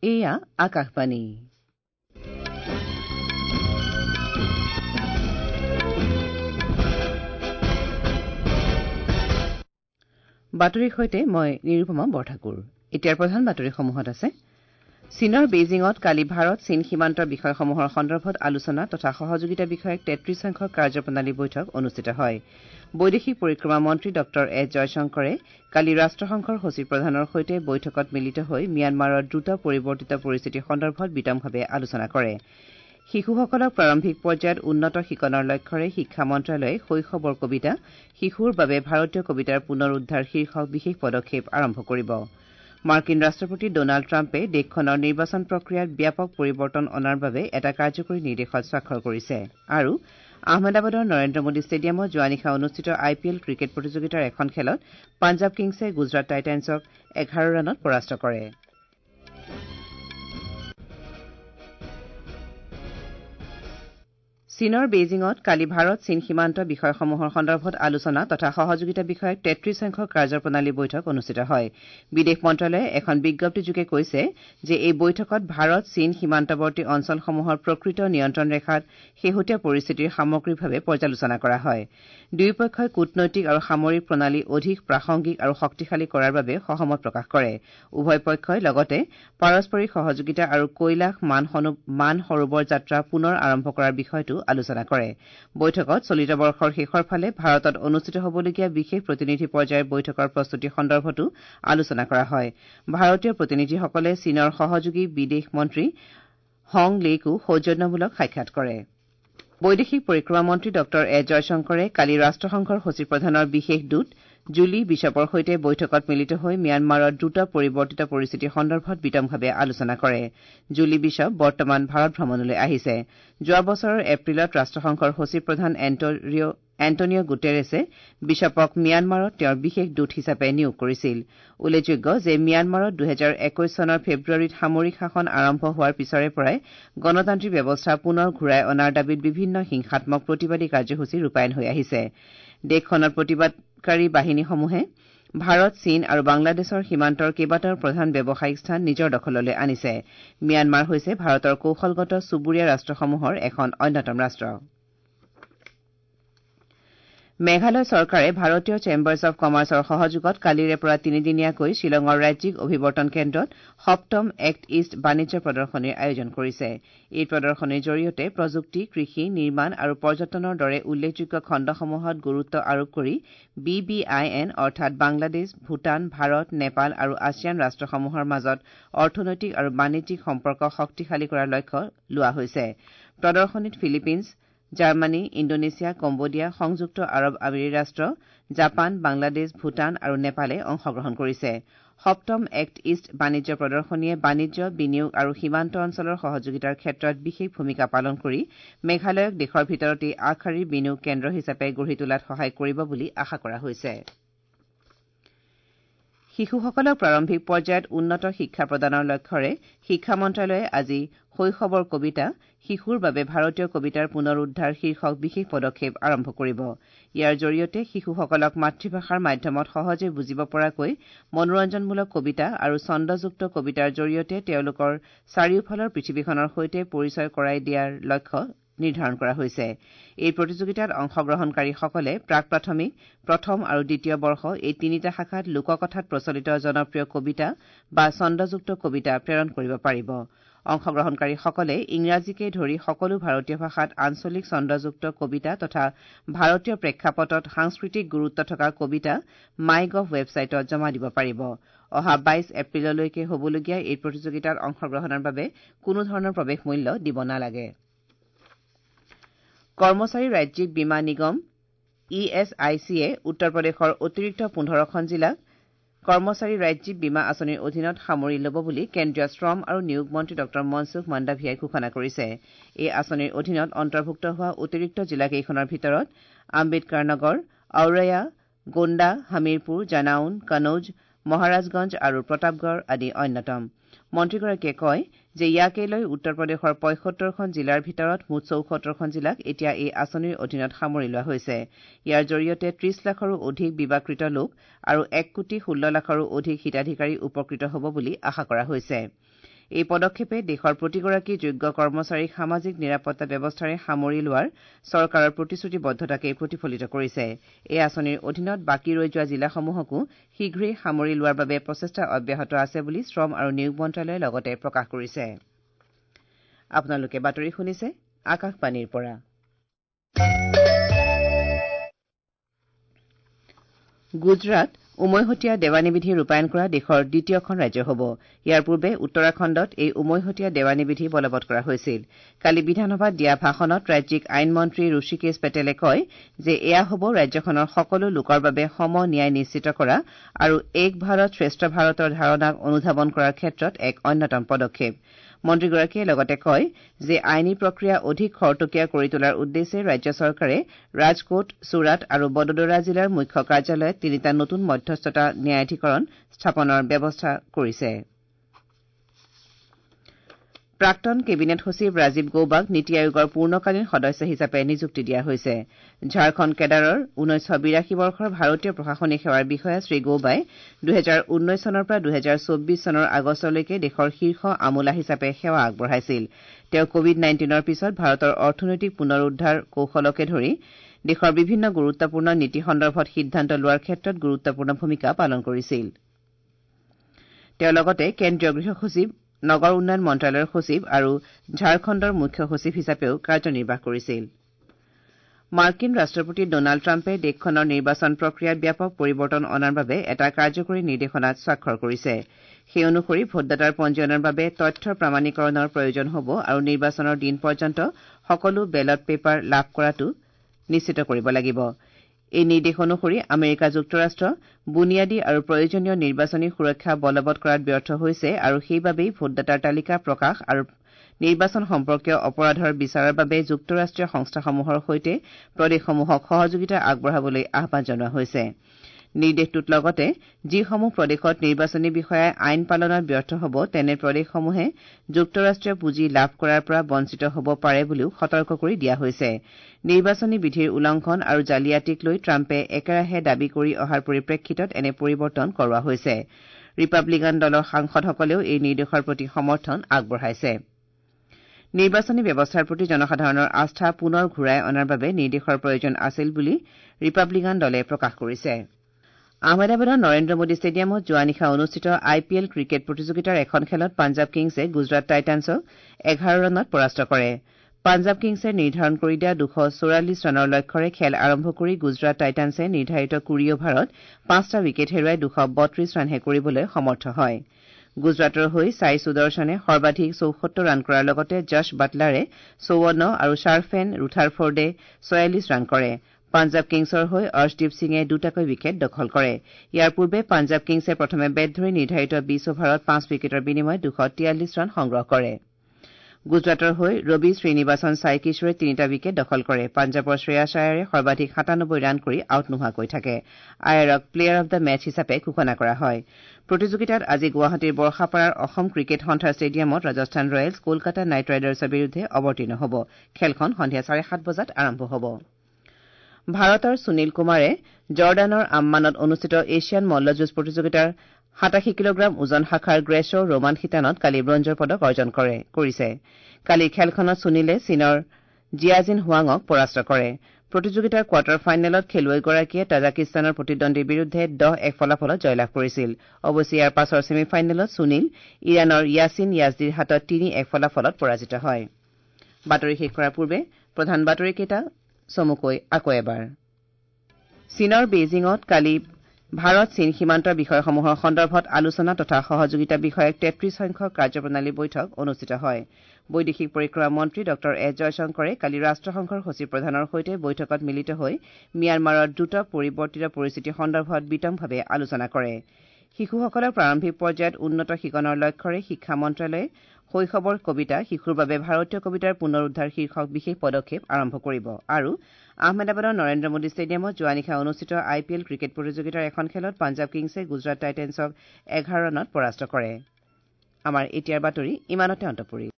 এয়া আকাশবাণী। বাতৰিৰ সৈতে মই নিৰুপমা বৰঠাকুৰ। এতিয়াৰ প্ৰধান বাতৰিসমূহত আছে চীনৰ বেইজিঙত কালি ভাৰত চীন সীমান্তৰ বিষয়সমূহৰ সন্দৰ্ভত আলোচনা তথা সহযোগিতা বিষয়ক ৩৩ সংখ্যক কাৰ্যপ্ৰণালী বৈঠক অনুষ্ঠিত হয়। বৈদেশিক পৰিক্ৰমা মন্ত্ৰী ডঃ এছ জয়শংকৰে কালি ৰাষ্ট্ৰসংঘৰ সচিব প্ৰধানৰ সৈতে বৈঠকত মিলিত হৈ ম্যানমাৰৰ দ্ৰুত পৰিৱৰ্তিত পৰিস্থিতি সন্দৰ্ভত বিতংভাৱে আলোচনা কৰে। শিশুসকলক প্ৰাৰম্ভিক পৰ্যায়ত উন্নত শিকনৰ লক্ষ্যৰে শিক্ষা মন্ত্ৰালয়ে শৈশৱৰ কবিতা শিশুৰ বাবে ভাৰতীয় কবিতাৰ পুনৰ উদ্ধাৰ শীৰ্ষক বিশেষ পদক্ষেপ আৰম্ভ কৰিব। মাৰ্কিন ৰাষ্ট্ৰপতি ডনাল্ড ট্ৰাম্পে দেশখনৰ নিৰ্বাচন প্ৰক্ৰিয়াত ব্যাপক পৰিৱৰ্তন অনাৰ বাবে এটা কাৰ্যকৰী নিৰ্দেশত স্বাক্ষৰ কৰিছে। আৰু আহমেদাবাদৰ নৰেন্দ্ৰ মোদী ষ্টেডিয়ামত যোৱা নিশা অনুষ্ঠিত IPL ক্ৰিকেট প্ৰতিযোগিতাৰ এখন খেলত পাঞ্জাৱ কিংছে গুজৰাট টাইটান্ছক 11 ৰানত পৰাস্ত কৰে। চীনৰ বেইজিঙত কালি ভাৰত চীন সীমান্ত বিষয়সমূহৰ সন্দৰ্ভত আলোচনা তথা সহযোগিতা বিষয়ক ৩৩ সংখ্যক কাৰ্যপ্ৰণালী বৈঠক অনুষ্ঠিত হয়। বিদেশ মন্ত্ৰালয়ে এখন বিজ্ঞপ্তিযোগে কৈছে যে এই বৈঠকত ভাৰত চীন সীমান্তৱৰ্তী অঞ্চলসমূহৰ প্ৰকৃত নিয়ন্ত্ৰণ ৰেখাত শেহতীয়া পৰিস্থিতিৰ সামগ্ৰিকভাৱে পৰ্যালোচনা কৰা হয়। দুয়োপক্ষই কূটনৈতিক আৰু সামৰিক প্ৰণালী অধিক প্ৰাসংগিক আৰু শক্তিশালী কৰাৰ বাবে সহমত প্ৰকাশ কৰে। উভয় পক্ষই লগতে পাৰস্পৰিক সহযোগিতা আৰু কৈলাশ মান সৰোবৰ যাত্ৰা পুনৰ আৰম্ভ কৰাৰ বিষয়টো আলোচনা কৰে। বৈঠকত চলিত বৰ্ষৰ শেষৰ ফালে ভাৰতত অনুষ্ঠিত হ'বলগীয়া বিশেষ প্ৰতিনিধি পৰ্যায়ৰ বৈঠকৰ প্ৰস্তুতি সন্দৰ্ভতো আলোচনা কৰা হয়। ভাৰতীয় প্ৰতিনিধিসকলে চীনৰ সহযোগী বিদেশ মন্ত্ৰী হং লেইকো সৌজন্যমূলক সাক্ষাৎ কৰে। বৈদেশিক পৰিক্ৰমা মন্ত্ৰী ডঃ এছ জয়শংকৰে কালি ৰাষ্ট্ৰসংঘৰ সচিব প্ৰধানৰ বিশেষ দূত জুলি বিশ্বপৰ সৈতে বৈঠকত মিলিত হৈ ম্যানমাৰৰ দ্ৰুত পৰিৱৰ্তিত পৰিস্থিতি সন্দৰ্ভত বিতংভাৱে আলোচনা কৰে। জুলি বিশ্বপ বৰ্তমান ভাৰত ভ্ৰমণলৈ আহিছে। যোৱা বছৰৰ এপ্ৰিলত ৰাষ্ট্ৰসংঘৰ সচিব প্ৰধান এণ্টনিঅ' গুটেৰেছে বিশ্বপক ম্যানমাৰত তেওঁৰ বিশেষ দূত হিচাপে নিয়োগ কৰিছিল। উল্লেখযোগ্য যে ম্যানমাৰত 2021 চনৰ ফেব্ৰুৱাৰীত সামৰিক শাসন আৰম্ভ হোৱাৰ পিছৰে পৰাই গণতান্ত্ৰিক ব্যৱস্থা পুনৰ ঘূৰাই অনাৰ দাবীত বিভিন্ন হিংসাত্মক প্ৰতিবাদী কাৰ্যসূচী ৰূপায়ণ হৈ আহিছে। দেশখনৰ প্ৰতিবাদকাৰী বাহিনীসমূহে ভাৰত চীন আৰু বাংলাদেশৰ সীমান্তৰ কেইবাটাও প্ৰধান ব্যৱসায়িক স্থান নিজৰ দখললৈ আনিছে। ম্যানমাৰ হৈছে ভাৰতৰ কৌশলগত চুবুৰীয়া ৰাষ্ট্ৰসমূহৰ এখন অন্যতম ৰাষ্ট্ৰ। মেঘালয় চৰকাৰে ভাৰতীয় চেম্বাৰ্ছ অব কমাৰ্চৰ সহযোগত কালিৰে পৰা তিনিদিনীয়াকৈ শ্বিলঙৰ ৰাজ্যিক অভিৱৰ্তন কেন্দ্ৰত 7ম এক্ট ইষ্ট বাণিজ্য প্ৰদৰ্শনীৰ আয়োজন কৰিছে। এই প্ৰদৰ্শনীৰ জৰিয়তে প্ৰযুক্তি, কৃষি, নিৰ্মাণ আৰু পৰ্যটনৰ দৰে উল্লেখযোগ্য খণ্ডসমূহত গুৰুত্ব আৰোপ কৰি BBIN অৰ্থাৎ বাংলাদেশ, ভূটান, ভাৰত, নেপাল আৰু আছিয়ান ৰাষ্ট্ৰসমূহৰ মাজত অৰ্থনৈতিক আৰু বাণিজ্যিক সম্পৰ্ক শক্তিশালী কৰাৰ লক্ষ্য লোৱা হৈছে। প্ৰদৰ্শনীত ফিলিপিনছ, জাৰ্মানী, ইণ্ডোনেছিয়া, কম্বোডিয়া, সংযুক্ত আৰৱ আমিৰি ৰাষ্ট্ৰ, জাপান, বাংলাদেশ, ভূটান আৰু নেপালে অংশগ্ৰহণ কৰিছে। 7ম এক্ট ইষ্ট বাণিজ্য প্ৰদৰ্শনীয়ে বাণিজ্য, বিনিয়োগ আৰু সীমান্ত অঞ্চলৰ সহযোগিতাৰ ক্ষেত্ৰত বিশেষ ভূমিকা পালন কৰি মেঘালয়ক দেশৰ ভিতৰতেই আগশাৰীৰ বিনিয়োগ কেন্দ্ৰ হিচাপে গঢ়ি তোলাত সহায় কৰিব বুলি আশা কৰা হৈছে। শিশুসকলক প্ৰাৰম্ভিক পৰ্যায়ত উন্নত শিক্ষা প্ৰদানৰ লক্ষ্যৰে শিক্ষা মন্ত্ৰালয়ে আজি শৈশৱৰ কবিতা শিশুৰ বাবে ভাৰতীয় কবিতাৰ পুনৰ উদ্ধাৰ শীৰ্ষক বিশেষ পদক্ষেপ আৰম্ভ কৰিব। ইয়াৰ জৰিয়তে শিশুসকলক মাতৃভাষাৰ মাধ্যমত সহজে বুজিব পৰাকৈ মনোৰঞ্জনমূলক কবিতা আৰু ছন্দযুক্ত কবিতাৰ জৰিয়তে তেওঁলোকৰ চাৰিওফালৰ পৃথিৱীখনৰ সৈতে পৰিচয় কৰাই দিয়াৰ লক্ষ্য নিৰ্ধাৰণ কৰা হৈছে। এই প্ৰতিযোগিতাত অংশগ্ৰহণকাৰীসকলে প্ৰাক-প্ৰাথমিক, প্ৰথম আৰু দ্বিতীয় বৰ্ষ এই তিনিটা শাখাত লোককথাত প্ৰচলিত জনপ্ৰিয় কবিতা বা ছন্দযুক্ত কবিতা প্ৰেৰণ কৰিব পাৰিব। অংশগ্ৰহণকাৰীসকলে ইংৰাজীকে ধৰি সকলো ভাৰতীয় ভাষাত আঞ্চলিক ছন্দযুক্ত কবিতা তথা ভাৰতীয় প্ৰেক্ষাপটত সাংস্কৃতিক গুৰুত্ব থকা কবিতা মাইগভ ৱেবছাইটত জমা দিব পাৰিব। অহা 22 এপ্ৰিললৈকে হ'বলগীয়া এই প্ৰতিযোগিতাত অংশগ্ৰহণৰ বাবে কোনো ধৰণৰ প্ৰৱেশ মূল্য দিব নালাগে। কৰ্মচাৰী ৰাজ্যিক বীমা নিগম ESICয়ে উত্তৰ প্ৰদেশৰ অতিৰিক্ত 15খন জিলাক কৰ্মচাৰী ৰাজ্যিক বীমা আঁচনিৰ অধীনত সামৰি ল'ব বুলি কেন্দ্ৰীয় শ্ৰম আৰু নিয়োগ মন্ত্ৰী ডঃ মনসুখ মাণ্ডাভিয়াই ঘোষণা কৰিছে। এই আঁচনিৰ অধীনত অন্তৰ্ভুক্ত হোৱা অতিৰিক্ত জিলাকেইখনৰ ভিতৰত আম্বেদকাৰ নগৰ, আওৰায়া, গোণ্ডা, হামিৰপুৰ, জানাউন, কনৌজ, মহাৰাজগঞ্জ আৰু প্ৰতাপগড় আদি অন্যতম। মন্ত্ৰীগৰাকীয়ে কয় যে ইয়াকে লৈ উত্তৰ প্ৰদেশৰ 75খন জিলাৰ ভিতৰত মুঠ 74খন জিলাক এতিয়া এই আঁচনিৰ অধীনত সামৰি লোৱা হৈছে। ইয়াৰ জৰিয়তে 30 লাখৰো অধিক বীমাকৃত লোক আৰু 1,16,00,000ৰো অধিক হিতাধিকাৰী উপকৃত হ'ব বুলি আশা কৰা হৈছে। এই পদক্ষেপে দেশৰ প্ৰতিগৰাকী যোগ্য কৰ্মচাৰীক সামাজিক নিৰাপত্তা ব্যৱস্থাৰে সামৰি লোৱাৰ চৰকাৰৰ প্ৰতিশ্ৰুতিবদ্ধতাকে প্ৰতিফলিত কৰিছে এই আঁচনিৰ অধীনত বাকী ৰৈ যোৱা জিলাসমূহকো শীঘ্ৰেই সামৰি লোৱাৰ বাবে প্ৰচেষ্টা অব্যাহত আছে বুলি শ্ৰম আৰু নিয়োগ মন্ত্ৰালয়ে লগতে প্ৰকাশ কৰিছে আপোনালোকে বাতৰি শুনিছে আকাশবাণীৰ পৰা গুজৰাট উমৈহতীয়া দেৱানী বিধি ৰূপায়ণ কৰা দেশৰ দ্বিতীয়খন ৰাজ্য হ'ব ইয়াৰ পূৰ্বে উত্তৰাখণ্ডত এই উমৈহতীয়া দেৱানী বিধি বলবৎ কৰা হৈছিল কালি বিধানসভাত দিয়া ভাষণত ৰাজ্যিক আইন মন্ত্ৰী ঋষিকেশ পেটেলে কয় যে এয়া হ'ব ৰাজ্যখনৰ সকলো লোকৰ বাবে সম ন্যায় নিশ্চিত কৰা আৰু এক ভাৰত শ্ৰেষ্ঠ ভাৰতৰ ধাৰণাক অনুধাৱন কৰাৰ ক্ষেত্ৰত এক অন্যতম পদক্ষেপ মন্ত্ৰীগৰাকীয়ে লগতে কয় যে আইনী প্ৰক্ৰিয়া অধিক খৰতকীয়া কৰি তোলাৰ উদ্দেশ্যে ৰাজ্য চৰকাৰে ৰাজকোট চুৰাট আৰু বডোদৰা জিলাৰ মুখ্য কাৰ্যালয়ত তিনিটা নতুন মধ্যস্থতা ন্যায়াধীকৰণ স্থাপনৰ ব্যৱস্থা কৰিছে প্ৰাক্তন কেবিনেট সচিব ৰাজীৱ গৌবাক নীতি আয়োগৰ পূৰ্ণকালীন সদস্য হিচাপে নিযুক্তি দিয়া হৈছে ঝাৰখণ্ড কেডাৰৰ 1982 বৰ্ষৰ ভাৰতীয় প্ৰশাসনিক সেৱাৰ বিষয়া শ্ৰী গৌবাই 2019 চনৰ পৰা 2024 চনৰ আগষ্টলৈকে দেশৰ শীৰ্ষ আমোলা হিচাপে সেৱা আগবঢ়াইছিল তেওঁ কোভিড-19ৰ পিছত ভাৰতৰ অৰ্থনৈতিক পুনৰুদ্ধাৰ কৌশলকে ধৰি দেশৰ বিভিন্ন গুৰুত্বপূৰ্ণ নীতি সন্দৰ্ভত সিদ্ধান্ত লোৱাৰ ক্ষেত্ৰত গুৰুত্বপূৰ্ণ ভূমিকা পালন কৰিছিল তেওঁ লগতে কেন্দ্ৰীয় গৃহ সচিব নগৰ উন্নয়ন মন্ত্ৰালয়ৰ সচিব আৰু ঝাৰখণ্ডৰ মুখ্য সচিব হিচাপেও কাৰ্যনিৰ্বাহ কৰিছিল মাৰ্কিন ৰাষ্ট্ৰপতি ডনাল্ড ট্ৰাম্পে দেশখনৰ নিৰ্বাচন প্ৰক্ৰিয়াত ব্যাপক পৰিৱৰ্তন অনাৰ বাবে এটা কাৰ্যকৰী নিৰ্দেশনাত স্বাক্ষৰ কৰিছে সেই অনুসৰি ভোটদাতাৰ পঞ্জীয়নৰ বাবে তথ্যৰ প্ৰামাণিকৰণৰ প্ৰয়োজন হ'ব আৰু নিৰ্বাচনৰ দিন পৰ্যন্ত সকলো বেলট পেপাৰ লাভ কৰাটো নিশ্চিত কৰিব লাগিব এই নিৰ্দেশ অনুসৰি আমেৰিকা যুক্তৰাষ্ট্ৰ বুনিয়াদী আৰু প্ৰয়োজনীয় নিৰ্বাচনী সুৰক্ষা বলবৎ কৰাত ব্যৰ্থ হৈছে আৰু সেইবাবেই ভোটদাতাৰ তালিকা প্ৰকাশ আৰু নিৰ্বাচন সম্পৰ্কীয় অপৰাধৰ বিচাৰৰ বাবে যুক্তৰাষ্ট্ৰীয় সংস্থাসমূহৰ সৈতে প্ৰদেশসমূহক সহযোগিতা আগবঢ়াবলৈ আহ্বান জনোৱা হৈছে নিৰ্দেশটোত লগতে যিসমূহ প্ৰদেশত নিৰ্বাচনী বিষয়াই আইন পালনত ব্যৰ্থ হ'ব তেনে প্ৰদেশসমূহে যুক্তৰাষ্ট্ৰীয় পুঁজি লাভ কৰাৰ পৰা বঞ্চিত হ'ব পাৰে বুলিও সতৰ্ক কৰি দিয়া হৈছে নিৰ্বাচনী বিধিৰ উলংঘন আৰু জালিয়াতিক লৈ ট্ৰাম্পে একেৰাহে দাবী কৰি অহাৰ পৰিপ্ৰেক্ষিতত এনে পৰিৱৰ্তন কৰোৱা হৈছে ৰিপাব্লিকান দলৰ সাংসদসকলেও এই নিৰ্দেশৰ প্ৰতি সমৰ্থন আগবঢ়াইছে নিৰ্বাচনী ব্যৱস্থাৰ প্ৰতি জনসাধাৰণৰ আস্থা পুনৰ ঘূৰাই অনাৰ বাবে নিৰ্দেশৰ প্ৰয়োজন আছিল বুলি ৰিপাব্লিকান দলে প্ৰকাশ কৰিছে আহমেদাবাদৰ নৰেন্দ্ৰ মোদী ষ্টেডিয়ামত যোৱা নিশা অনুষ্ঠিত IPL ক্ৰিকেট প্ৰতিযোগিতাৰ এখন খেলত পাঞ্জাব কিংছে গুজৰাট টাইটান্ছক 11 ৰানত পৰাস্ত কৰে পাঞ্জাব কিংছে নিৰ্ধাৰণ কৰি দিয়া 244 ৰানৰ লক্ষ্যৰে খেল আৰম্ভ কৰি গুজৰাট টাইটান্ছে নিৰ্ধাৰিত 20 অভাৰত 5টা উইকেট হেৰুৱাই 232 ৰানহে কৰিবলৈ সমৰ্থ হয় গুজৰাটৰ হৈ সাই সুদৰ্শনে সৰ্বাধিক 74 ৰান কৰাৰ লগতে যশ বাটলাৰে 54 আৰু শাৰফেন ৰুথাৰফৰ্ডে 46 ৰান কৰে পাঞ্জাব কিংছৰ হৈ অৰ্শদীপ সিঙে দুটাকৈ উইকেট দখল কৰে ইয়াৰ পূৰ্বে পাঞ্জাব কিংছে প্ৰথমে বেট ধৰি নিৰ্ধাৰিত 20 অভাৰত 5 উইকেটৰ বিনিময়ত 243 ৰান সংগ্ৰহ কৰে গুজৰাটৰ হৈ ৰবি শ্ৰীনিবাসন সাই কিশোৰে 3টা উইকেট দখল কৰে পাঞ্জাবৰ শ্ৰেয়াছ আয়াৰে সৰ্বাধিক 97 ৰান কৰি আউট নোহোৱাকৈ থাকে আয়াৰক প্লেয়াৰ অব দ্য মেচ হিচাপে ঘোষণা কৰা হয় প্ৰতিযোগিতাত আজি গুৱাহাটীৰ বৰ্ষাপাৰাৰ অসম ক্ৰিকেট সন্থাৰ ষ্টেডিয়ামত ৰাজস্থান ৰয়েলছ কলকাতা নাইট ৰাইডাৰ্ছৰ বিৰুদ্ধে অৱতীৰ্ণ হ'ব খেলখন সন্ধিয়া 7:30 বজাত আৰম্ভ হ'ব ভাৰতৰ সুনীল কুমাৰে জৰ্ডানৰ আম্মানত অনুষ্ঠিত এছিয়ান মল্লযুঁজ প্ৰতিযোগিতাৰ 87 কিলোগ্ৰাম ওজন শাখাৰ গ্ৰেছো ৰোমান শিতানত কালি ব্ৰঞ্জৰ পদক অৰ্জন কৰিছে কালিৰ খেলখনত সুনীলে চীনৰ জিয়াজিন হুৱাঙক পৰাস্ত কৰে প্ৰতিযোগিতাৰ কোৱাৰ্টাৰ ফাইনেলত খেলুৱৈগৰাকীয়ে তাজিকিস্তানৰ প্ৰতিদ্বন্দ্বীৰ বিৰুদ্ধে 10-1 ফলাফলত জয়লাভ কৰিছিল অৱশ্যে ইয়াৰ পাছৰ ছেমি ফাইনেলত সুনীল ইৰাণৰ য়াছিন য়াজদিৰ হাতত 3-1 ফলাফলত পৰাজিত হয় বাতৰি শেষ কৰাৰ পূৰ্বে প্ৰধান বাতৰিকেইটা চমুকৈ আকৌ এবাৰ চীনৰ বেইজিঙত কালি ভাৰত চীন সীমান্তৰ বিষয়সমূহৰ সন্দৰ্ভত আলোচনা তথা সহযোগিতা বিষয়ক 33 সংখ্যক কাৰ্যপ্ৰণালী বৈঠক অনুষ্ঠিত হয় বৈদেশিক পৰিক্ৰমা মন্ত্ৰী ডঃ এছ জয়শংকৰে কালি ৰাষ্ট্ৰসংঘৰ সচিব প্ৰধানৰ সৈতে বৈঠকত মিলিত হৈ ম্যানমাৰৰ দ্ৰুত পৰিৱৰ্তিত পৰিস্থিতি সন্দৰ্ভত বিতংভাৱে আলোচনা কৰে শিশুসকলক প্ৰাৰম্ভিক পৰ্যায়ত উন্নত শিকনৰ লক্ষ্যৰে শিক্ষা মন্ত্ৰালয়ে শৈশৱৰ কবিতা শিশুৰ বাবে ভাৰতীয় কবিতাৰ পুনৰুদ্ধাৰ শীৰ্ষক বিশেষ পদক্ষেপ আৰম্ভ কৰিব আৰু আহমেদাবাদৰ নৰেন্দ্ৰ মোদী ষ্টেডিয়ামত যোৱা নিশা অনুষ্ঠিত IPL ক্ৰিকেট প্ৰতিযোগিতাৰ এখন খেলত পাঞ্জাব কিংছে গুজৰাট টাইটান্ছক 11 ৰানত পৰাস্ত কৰে আমাৰ এতিয়াৰ বাতৰি ইমানতে অন্ত পৰিল